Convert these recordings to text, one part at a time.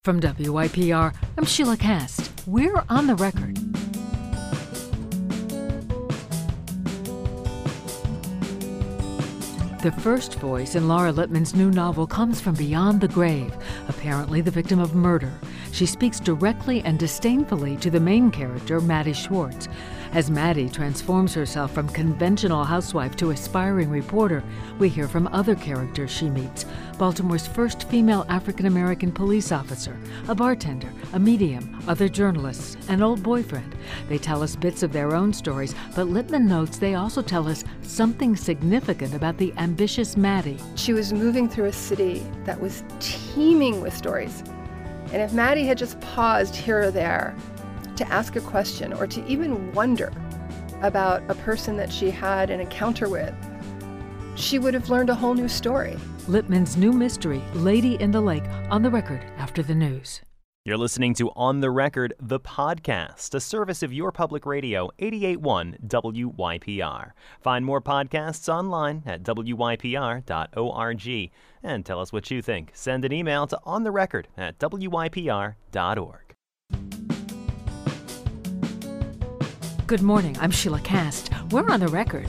From WYPR, I'm Sheila Cast. We're on the record. The first voice in Laura Lippman's new novel comes from beyond the grave, apparently the victim of murder. She speaks directly and disdainfully to the main character, Maddie Schwartz. As Maddie transforms herself from conventional housewife to aspiring reporter, we hear from other characters she meets. Baltimore's first female African-American police officer, a bartender, a medium, other journalists, an old boyfriend. They tell us bits of their own stories, but Lippman notes they also tell us something significant about the ambitious Maddie. She was moving through a city that was teeming with stories. And if Maddie had just paused here or there to ask a question or to even wonder about a person that she had an encounter with, she would have learned a whole new story. Lippman's new mystery, Lady in the Lake, on the record after the news. You're listening to On the Record, the podcast, a service of your public radio, 88.1 WYPR. Find more podcasts online at wypr.org. And tell us what you think. Send an email to ontherecord@wypr.org. Good morning, I'm Sheila Cast. We're on the record.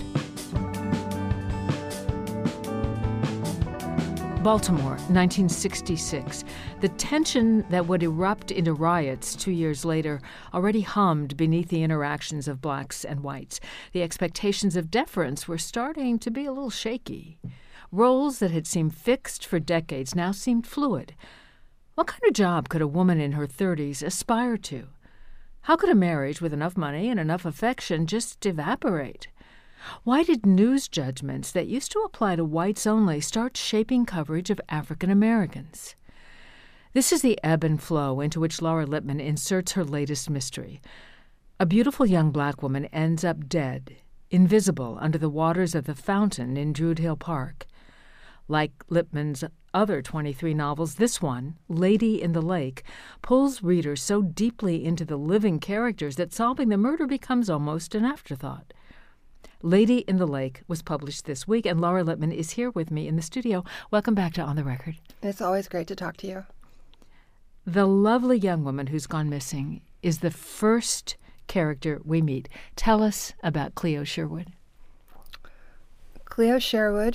Baltimore, 1966. The tension that would erupt into riots 2 years later already hummed beneath the interactions of blacks and whites. The expectations of deference were starting to be a little shaky. Roles that had seemed fixed for decades now seemed fluid. What kind of job could a woman in her 30s aspire to? How could a marriage with enough money and enough affection just evaporate? Why did news judgments that used to apply to whites only start shaping coverage of African Americans? This is the ebb and flow into which Laura Lippman inserts her latest mystery. A beautiful young black woman ends up dead, invisible under the waters of the fountain in Druid Hill Park. Like Lippman's other 23 novels, this one, Lady in the Lake, pulls readers so deeply into the living characters that solving the murder becomes almost an afterthought. Lady in the Lake was published this week, and Laura Lippman is here with me in the studio. Welcome back to On the Record. It's always great to talk to you. The lovely young woman who's gone missing is the first character we meet. Tell us about Cleo Sherwood. Cleo Sherwood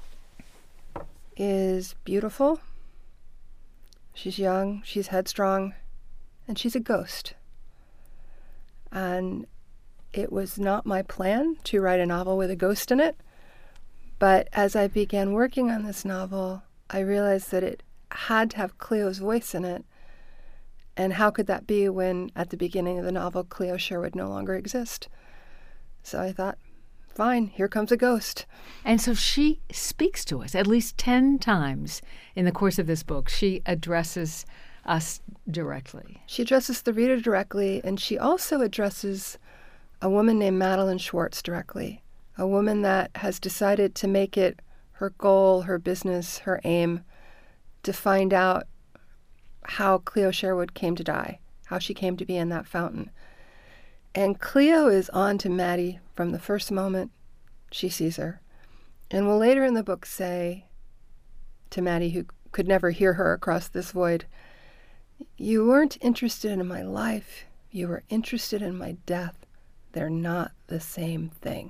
is beautiful. She's young, she's headstrong, and she's a ghost. And it was not my plan to write a novel with a ghost in it, but as I began working on this novel, I realized that it had to have Cleo's voice in it. And how could that be when, at the beginning of the novel, Cleo Sherwood no longer exists? So I thought, fine, here comes a ghost. And so she speaks to us at least 10 times in the course of this book. She addresses us directly. She addresses the reader directly, and she also addresses a woman named Madeline Schwartz directly, a woman that has decided to make it her goal, her business, her aim, to find out how Cleo Sherwood came to die, how she came to be in that fountain. And Cleo is on to Maddie from the first moment she sees her, and will later in the book say to Maddie, who could never hear her across this void, "You weren't interested in my life, you were interested in my death. They're not the same thing."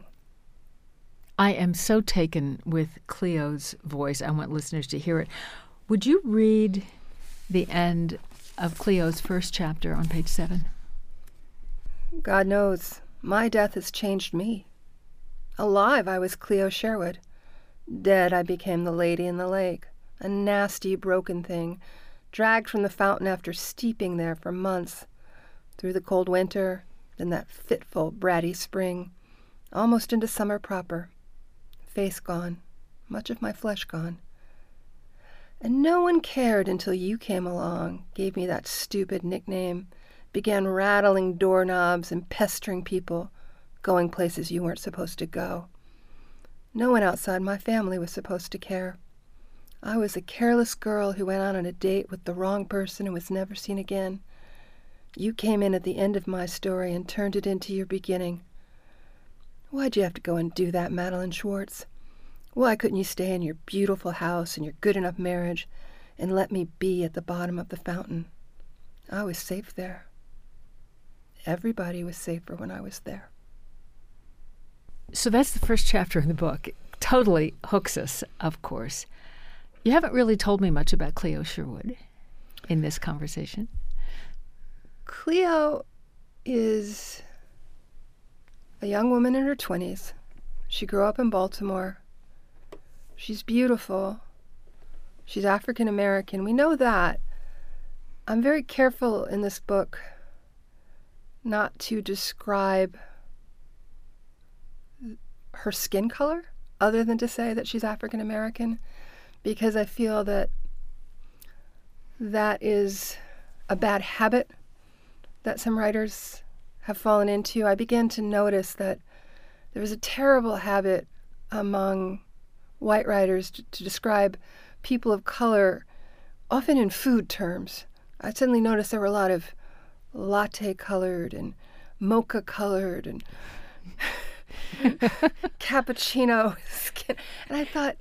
I am so taken with Cleo's voice. I want listeners to hear it. Would you read the end of Cleo's first chapter on page 7? God knows, my death has changed me. Alive, I was Cleo Sherwood. Dead, I became the Lady in the Lake, a nasty, broken thing, dragged from the fountain after steeping there for months, through the cold winter, then that fitful, bratty spring, almost into summer proper. Face gone, much of my flesh gone. And no one cared until you came along, gave me that stupid nickname, began rattling doorknobs and pestering people, going places you weren't supposed to go. No one outside my family was supposed to care. I was a careless girl who went out on a date with the wrong person and was never seen again. You came in at the end of my story and turned it into your beginning. Why'd you have to go and do that, Madeline Schwartz? Why couldn't you stay in your beautiful house and your good enough marriage and let me be at the bottom of the fountain, I was safe there. Everybody was safer when I was there. So that's the first chapter in the book. It totally hooks us, of course. You haven't really told me much about Cleo Sherwood in this conversation. Cleo is a young woman in her 20s. She grew up in Baltimore. She's beautiful. She's African American. We know that. I'm very careful in this book not to describe her skin color other than to say that she's African American, because I feel that that is a bad habit that some writers have fallen into. I began to notice that there was a terrible habit among white writers to describe people of color, often in food terms. I suddenly noticed there were a lot of latte-colored and mocha-colored and cappuccino skin. And I thought,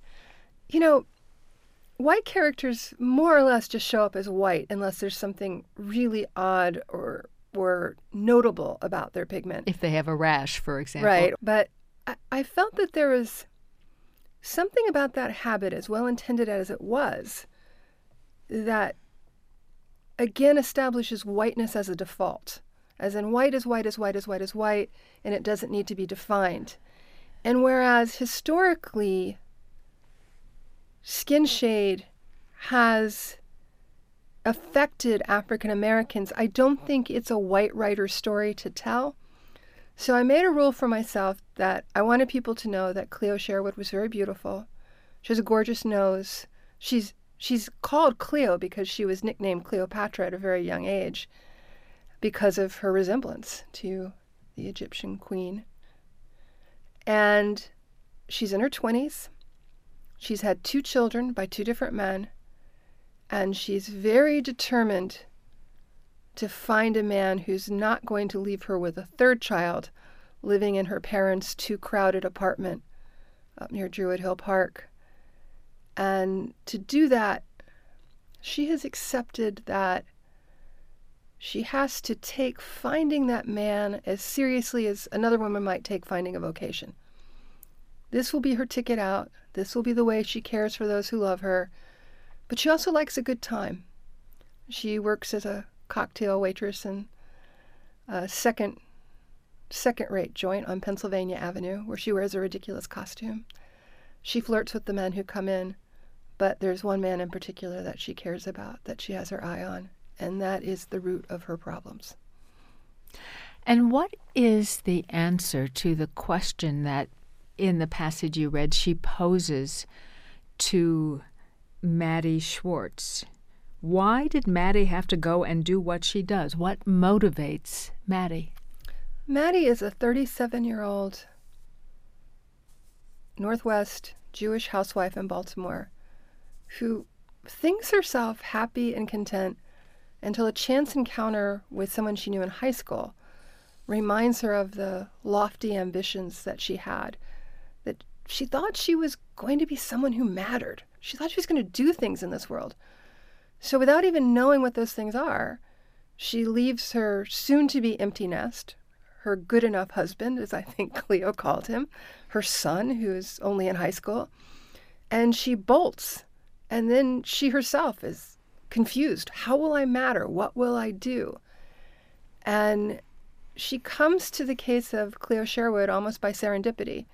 white characters more or less just show up as white unless there's something really odd or notable about their pigment. If they have a rash, for example. Right. But I felt that there was something about that habit, as well-intended as it was, that again establishes whiteness as a default. As in white is white is white is white is white, and it doesn't need to be defined. And whereas historically, skin shade has affected African Americans, I don't think it's a white writer's story to tell. So I made a rule for myself that I wanted people to know that Cleo Sherwood was very beautiful. She has a gorgeous nose. She's called Cleo because she was nicknamed Cleopatra at a very young age because of her resemblance to the Egyptian queen. And she's in her 20s. She's had 2 children by 2 different men. And she's very determined to find a man who's not going to leave her with a 3rd child living in her parents' too crowded apartment up near Druid Hill Park. And to do that, she has accepted that she has to take finding that man as seriously as another woman might take finding a vocation. This will be her ticket out. This will be the way she cares for those who love her. But she also likes a good time. She works as a cocktail waitress in a second-rate joint on Pennsylvania Avenue where she wears a ridiculous costume. She flirts with the men who come in, but there's one man in particular that she cares about, that she has her eye on, and that is the root of her problems. And what is the answer to the question that in the passage you read she poses to Maddie Schwartz? Why did Maddie have to go and do what she does? What motivates Maddie? Maddie is a 37-year-old Northwest Jewish housewife in Baltimore who thinks herself happy and content until a chance encounter with someone she knew in high school reminds her of the lofty ambitions that she had, that she thought she was going to be someone who mattered. She thought she was going to do things in this world. So without even knowing what those things are, she leaves her soon-to-be empty nest, her good enough husband, as I think Cleo called him, her son, who is only in high school, and she bolts. And then she herself is confused. How will I matter? What will I do? And she comes to the case of Cleo Sherwood almost by serendipity.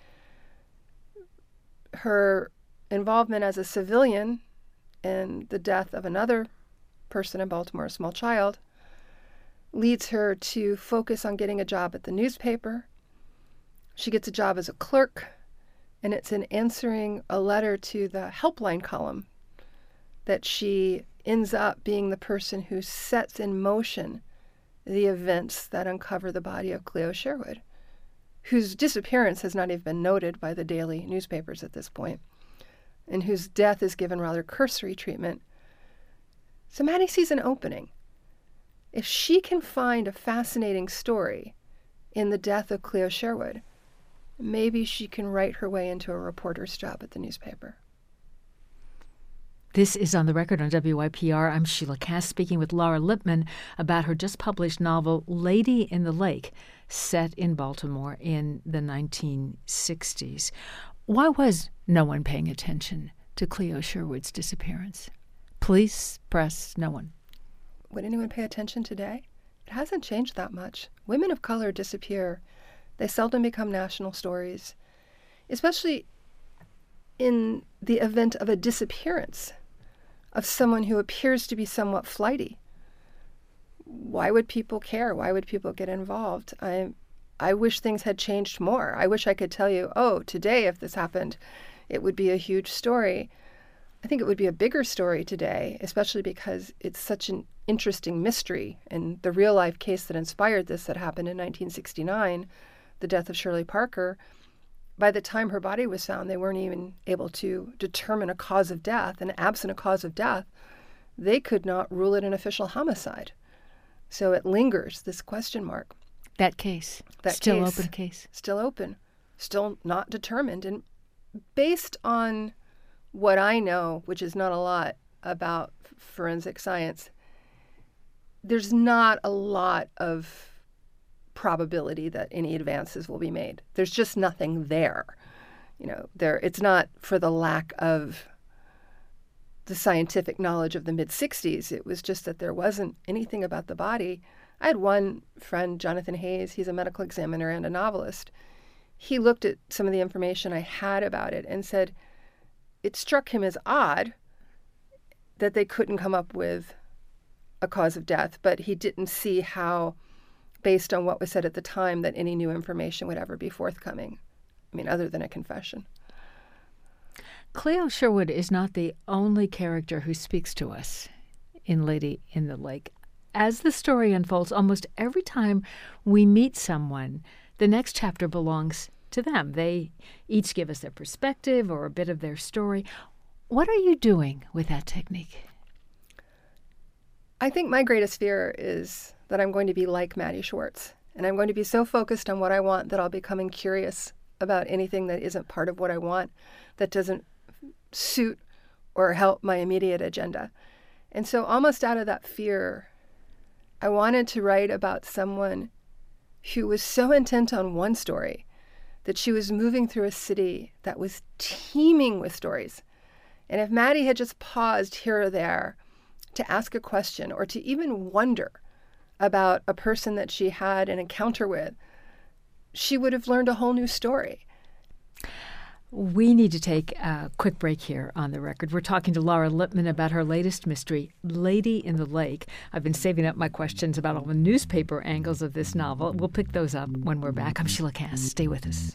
Her involvement as a civilian in the death of another person in Baltimore, a small child, leads her to focus on getting a job at the newspaper. She gets a job as a clerk, and it's in answering a letter to the helpline column that she ends up being the person who sets in motion the events that uncover the body of Cleo Sherwood, whose disappearance has not even been noted by the daily newspapers at this point, and whose death is given rather cursory treatment. So Maddie sees an opening. If she can find a fascinating story in the death of Cleo Sherwood, maybe she can write her way into a reporter's job at the newspaper. This is On the Record on WYPR. I'm Sheila Kass speaking with Laura Lippman about her just-published novel, Lady in the Lake, set in Baltimore in the 1960s. Why was no one paying attention to Cleo Sherwood's disappearance? Police, press, no one. Would anyone pay attention today? It hasn't changed that much. Women of color disappear. They seldom become national stories, especially in the event of a disappearance of someone who appears to be somewhat flighty. Why would people care? Why would people get involved? I wish things had changed more. I wish I could tell you, oh, today if this happened, it would be a huge story. I think it would be a bigger story today, especially because it's such an interesting mystery. And the real-life case that inspired this that happened in 1969, the death of Shirley Parker, by the time her body was found, they weren't even able to determine a cause of death. And absent a cause of death, they could not rule it an official homicide. So it lingers, this question mark. That case, still open case. Still open, still not determined. And based on what I know, which is not a lot about forensic science, there's not a lot of probability that any advances will be made. There's just nothing there. It's not for the lack of the scientific knowledge of the mid-'60s. It was just that there wasn't anything about the body. I had one friend, Jonathan Hayes, he's a medical examiner and a novelist. He looked at some of the information I had about it and said it struck him as odd that they couldn't come up with a cause of death, but he didn't see how, based on what was said at the time, that any new information would ever be forthcoming. I mean, other than a confession. Cleo Sherwood is not the only character who speaks to us in Lady in the Lake. As the story unfolds, almost every time we meet someone, the next chapter belongs to them. They each give us their perspective or a bit of their story. What are you doing with that technique? I think my greatest fear is that I'm going to be like Maddie Schwartz, and I'm going to be so focused on what I want that I'll be becoming curious about anything that isn't part of what I want, that doesn't suit or help my immediate agenda. And so almost out of that fear, I wanted to write about someone who was so intent on one story that she was moving through a city that was teeming with stories. And if Maddie had just paused here or there to ask a question or to even wonder about a person that she had an encounter with, she would have learned a whole new story. We need to take a quick break here on the record. We're talking to Laura Lippman about her latest mystery, Lady in the Lake. I've been saving up my questions about all the newspaper angles of this novel. We'll pick those up when we're back. I'm Sheila Kass. Stay with us.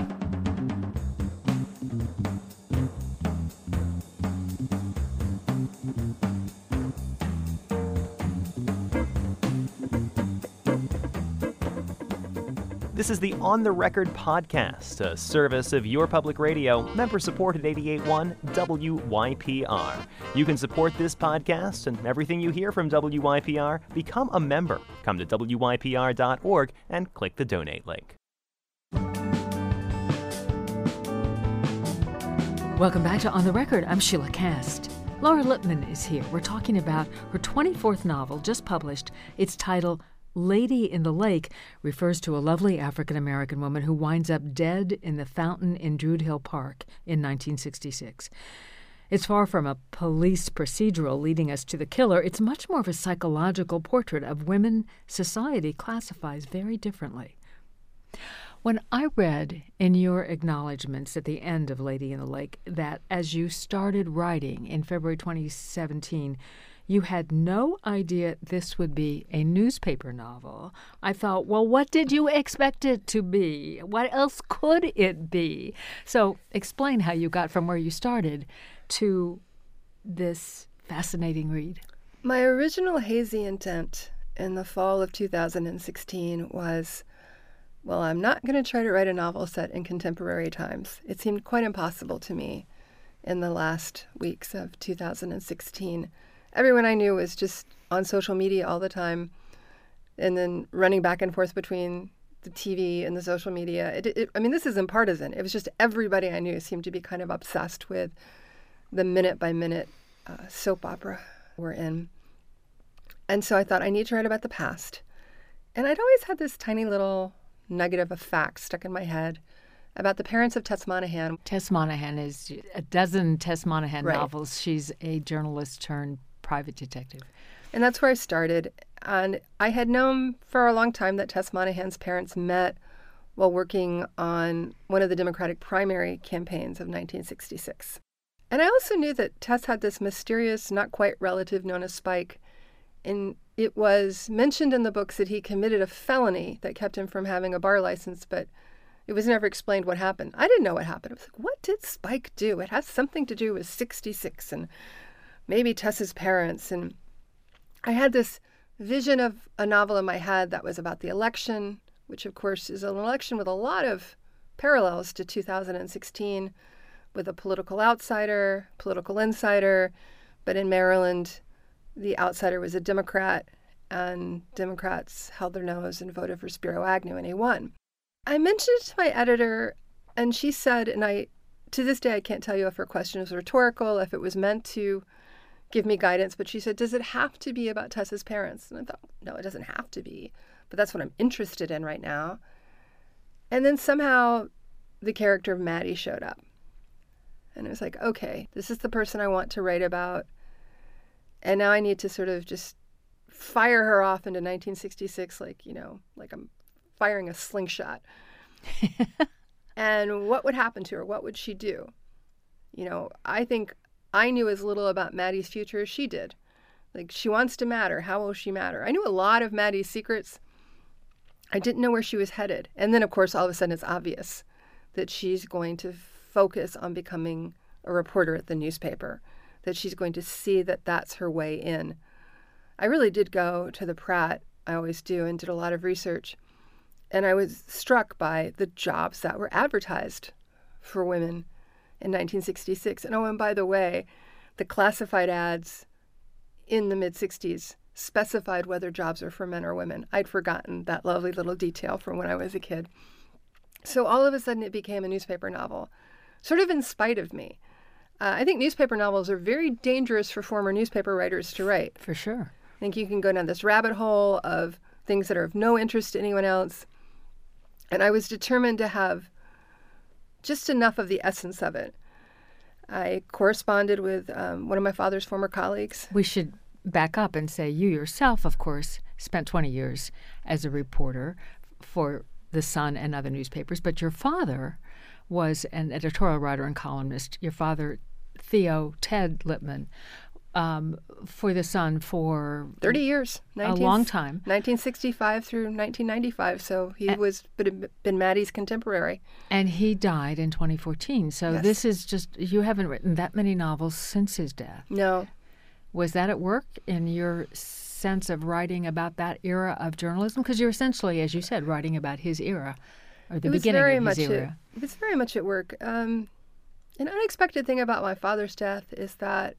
This is the On the Record podcast, a service of your public radio, member-supported 88.1 WYPR. You can support this podcast and everything you hear from WYPR. Become a member. Come to WYPR.org and click the donate link. Welcome back to On the Record. I'm Sheila Kass. Laura Lippman is here. We're talking about her 24th novel, just published. Its title, Lady in the Lake, refers to a lovely African-American woman who winds up dead in the fountain in Druid Hill Park in 1966. It's far from a police procedural leading us to the killer. It's much more of a psychological portrait of women society classifies very differently. When I read in your acknowledgments at the end of Lady in the Lake that as you started writing in February 2017, you had no idea this would be a newspaper novel, I thought, well, what did you expect it to be? What else could it be? So explain how you got from where you started to this fascinating read. My original hazy intent in the fall of 2016 was, well, I'm not going to try to write a novel set in contemporary times. It seemed quite impossible to me in the last weeks of 2016. Everyone I knew was just on social media all the time and then running back and forth between the TV and the social media. I mean, this isn't partisan. It was just everybody I knew seemed to be kind of obsessed with the minute-by-minute soap opera we're in. And so I thought, I need to write about the past. And I'd always had this tiny little nugget of a fact stuck in my head about the parents of Tess Monahan. Tess Monahan is a dozen Tess Monahan Right. novels. She's a journalist turned private detective. And that's where I started. And I had known for a long time that Tess Monahan's parents met while working on one of the Democratic primary campaigns of 1966. And I also knew that Tess had this mysterious, not quite relative known as Spike. And it was mentioned in the books that he committed a felony that kept him from having a bar license, but it was never explained what happened. I didn't know what happened. I was like, what did Spike do? It has something to do with 66 and maybe Tess's parents. And I had this vision of a novel in my head that was about the election, which of course is an election with a lot of parallels to 2016, with a political outsider, political insider. But in Maryland, the outsider was a Democrat, and Democrats held their nose and voted for Spiro Agnew, and he won. I mentioned it to my editor, and she said, and to this day I can't tell you if her question was rhetorical, if it was meant to give me guidance, but she said, does it have to be about Tess's parents? And I thought, no, it doesn't have to be, but that's what I'm interested in right now. And then somehow the character of Maddie showed up. And it was like, okay, this is the person I want to write about. And now I need to sort of just fire her off into 1966, like I'm firing a slingshot. And what would happen to her? What would she do? I think I knew as little about Maddie's future as she did. Like, she wants to matter. How will she matter? I knew a lot of Maddie's secrets. I didn't know where she was headed. And then, of course, all of a sudden it's obvious that she's going to focus on becoming a reporter at the newspaper, that she's going to see that that's her way in. I really did go to the Pratt, I always do, and did a lot of research. And I was struck by the jobs that were advertised for women in 1966. And and by the way, the classified ads in the mid-60s specified whether jobs are for men or women. I'd forgotten that lovely little detail from when I was a kid. So all of a sudden it became a newspaper novel, sort of in spite of me. I think newspaper novels are very dangerous for former newspaper writers to write. For sure. I think you can go down this rabbit hole of things that are of no interest to anyone else. And I was determined to have just enough of the essence of it. I corresponded with one of my father's former colleagues. We should back up and say you yourself, of course, spent 20 years as a reporter for The Sun and other newspapers, but your father was an editorial writer and columnist. Your father, Ted Lippman, for The Sun for 30 years. A long time. 1965 through 1995, so he was been Maddie's contemporary. And he died in 2014, so Yes. This is just, you haven't written that many novels since his death. No. Was that at work in your sense of writing about that era of journalism? Because you're essentially, as you said, writing about his era, or the beginning of his era. It was very much at work. An unexpected thing about my father's death is that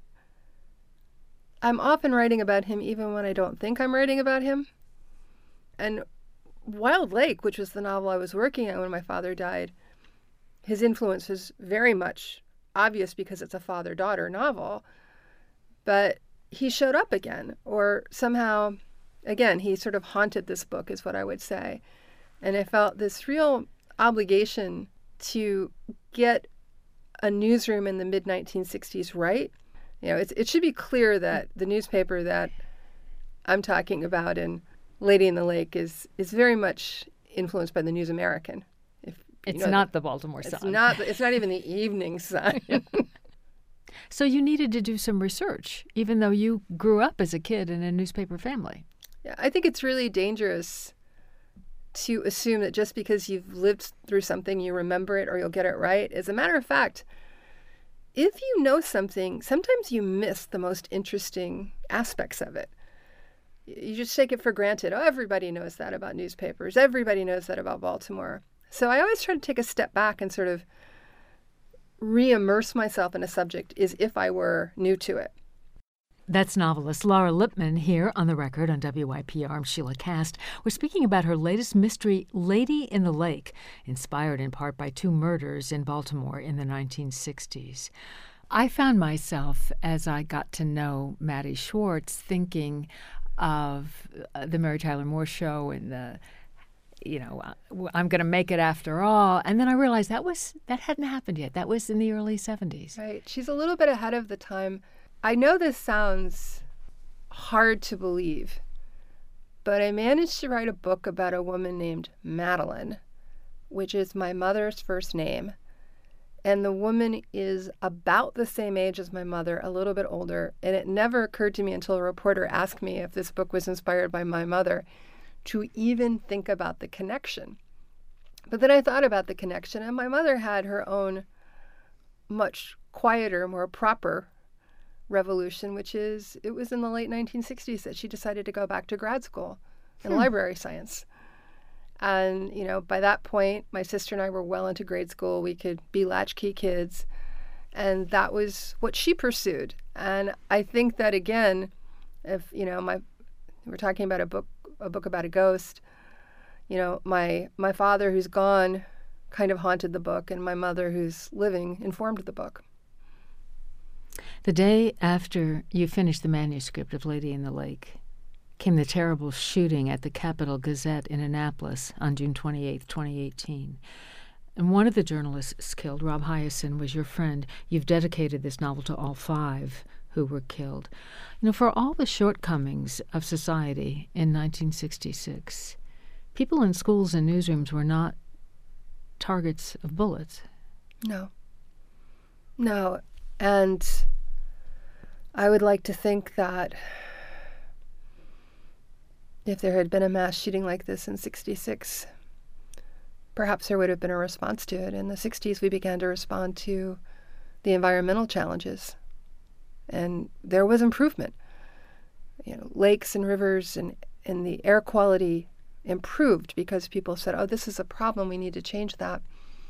I'm often writing about him even when I don't think I'm writing about him. And Wild Lake, which was the novel I was working on when my father died, his influence was very much obvious because it's a father-daughter novel. But he showed up again, or somehow, again, he sort of haunted this book, is what I would say. And I felt this real obligation to get a newsroom in the mid-1960s right. It should be clear that the newspaper that I'm talking about in Lady in the Lake is very much influenced by the News American. It's not the Baltimore Sun. It's not even the Evening Sun. So you needed to do some research, even though you grew up as a kid in a newspaper family. Yeah, I think it's really dangerous to assume that just because you've lived through something, you remember it or you'll get it right. As a matter of fact, if you know something, sometimes you miss the most interesting aspects of it. You just take it for granted. Oh, everybody knows that about newspapers. Everybody knows that about Baltimore. So I always try to take a step back and sort of re-immerse myself in a subject as if I were new to it. That's novelist Laura Lippman here on The Record on WYPR. I'm Sheila Cast. We're speaking about her latest mystery, Lady in the Lake, inspired in part by two murders in Baltimore in the 1960s. I found myself, as I got to know Maddie Schwartz, thinking of the Mary Tyler Moore Show and I'm going to make it after all. And then I realized that hadn't happened yet. That was in the early 70s. Right. She's a little bit ahead of the time. I know this sounds hard to believe, but I managed to write a book about a woman named Madeline, which is my mother's first name. And the woman is about the same age as my mother, a little bit older. And it never occurred to me until a reporter asked me if this book was inspired by my mother to even think about the connection. But then I thought about the connection, and my mother had her own much quieter, more proper revolution, which is it was in the late 1960s that she decided to go back to grad school in library science. And, by that point, my sister and I were well into grade school. We could be latchkey kids. And that was what she pursued. And I think that, again, if, we're talking about a book about a ghost, my father who's gone kind of haunted the book, and my mother who's living informed the book. The day after you finished the manuscript of Lady in the Lake came the terrible shooting at the Capital Gazette in Annapolis on June 28, 2018. And one of the journalists killed, Rob Hyacin, was your friend. You've dedicated this novel to all 5 who were killed. For all the shortcomings of society in 1966, people in schools and newsrooms were not targets of bullets. No. And I would like to think that if there had been a mass shooting like this in 66, perhaps there would have been a response to it. In the 60s, we began to respond to the environmental challenges, and there was improvement. Lakes and rivers and the air quality improved because people said, oh, this is a problem, we need to change that.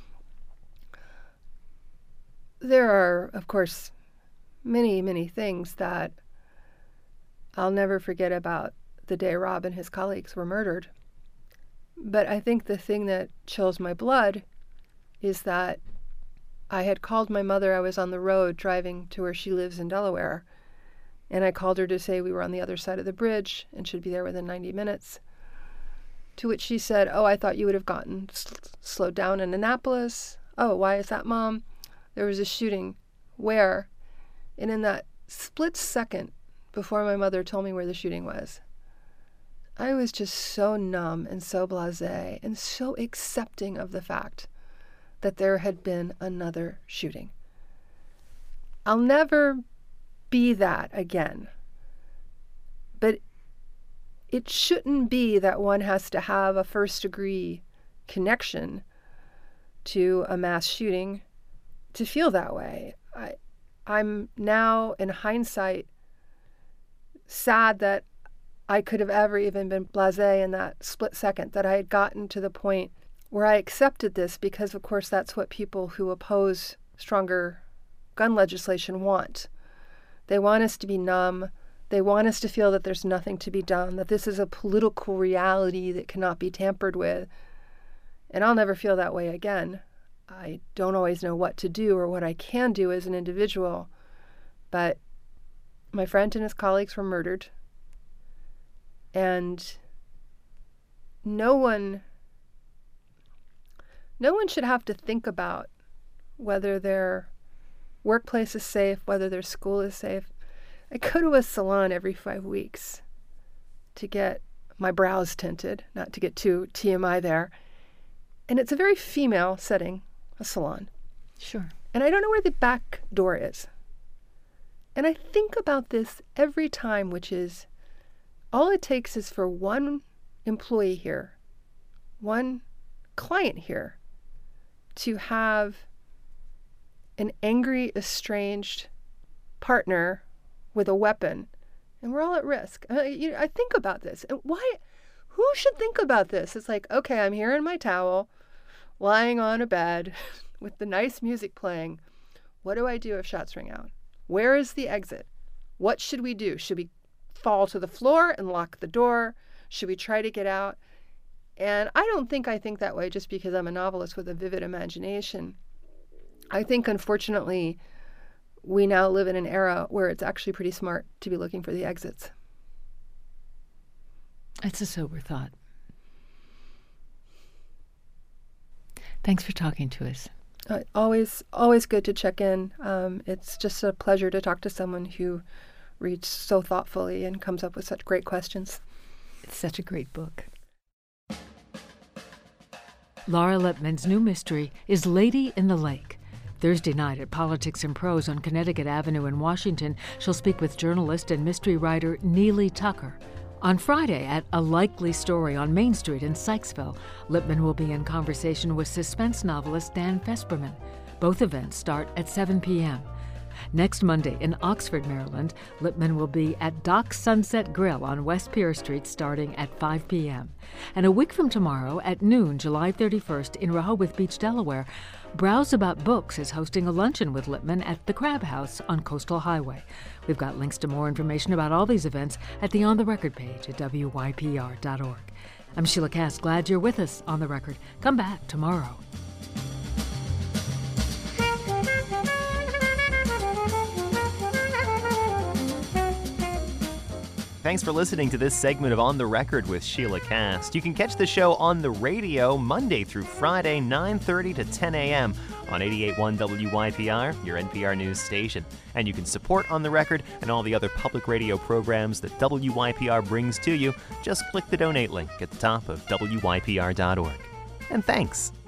There are, of course, many, many things that I'll never forget about the day Rob and his colleagues were murdered. But I think the thing that chills my blood is that I had called my mother. I was on the road driving to where she lives in Delaware, and I called her to say we were on the other side of the bridge and should be there within 90 minutes. To which she said, oh, I thought you would have gotten slowed down in Annapolis. Oh, why is that, Mom? There was a shooting. Where? And in that split second before my mother told me where the shooting was, I was just so numb and so blasé and so accepting of the fact that there had been another shooting. I'll never be that again. But it shouldn't be that one has to have a first-degree connection to a mass shooting to feel that way. I'm now, in hindsight, sad that I could have ever even been blasé in that split second, that I had gotten to the point where I accepted this, because, of course, that's what people who oppose stronger gun legislation want. They want us to be numb. They want us to feel that there's nothing to be done, that this is a political reality that cannot be tampered with. And I'll never feel that way again. I don't always know what to do or what I can do as an individual, but my friend and his colleagues were murdered. And no one should have to think about whether their workplace is safe, whether their school is safe. I go to a salon every 5 weeks to get my brows tinted, not to get too TMI there. And it's a very female setting, a salon. Sure. And I don't know where the back door is. And I think about this every time, which is, all it takes is for one employee here, one client here, to have an angry, estranged partner with a weapon, and we're all at risk. I think about this. And why? Who should think about this? It's like, okay, I'm here in my towel, lying on a bed with the nice music playing. What do I do if shots ring out? Where is the exit? What should we do? Should we fall to the floor and lock the door? Should we try to get out? And I don't think I think that way just because I'm a novelist with a vivid imagination. I think, unfortunately, we now live in an era where it's actually pretty smart to be looking for the exits. It's a sober thought. Thanks for talking to us. Always good to check in. It's just a pleasure to talk to someone who reads so thoughtfully and comes up with such great questions. It's such a great book. Laura Lippman's new mystery is Lady in the Lake. Thursday night at Politics and Prose on Connecticut Avenue in Washington, she'll speak with journalist and mystery writer Neely Tucker. On Friday at A Likely Story on Main Street in Sykesville, Lippman will be in conversation with suspense novelist Dan Fesperman. Both events start at 7 p.m. Next Monday in Oxford, Maryland, Lippman will be at Doc's Sunset Grill on West Pier Street starting at 5 p.m. And a week from tomorrow at noon, July 31st, in Rehoboth Beach, Delaware, Browse About Books is hosting a luncheon with Lippman at the Crab House on Coastal Highway. We've got links to more information about all these events at the On the Record page at wypr.org. I'm Sheila Cass. Glad you're with us on The Record. Come back tomorrow. Thanks for listening to this segment of On the Record with Sheila Cass. You can catch the show on the radio Monday through Friday, 9:30 to 10 a.m. on 88.1 WYPR, your NPR news station. And you can support On the Record and all the other public radio programs that WYPR brings to you. Just click the donate link at the top of wypr.org. And thanks.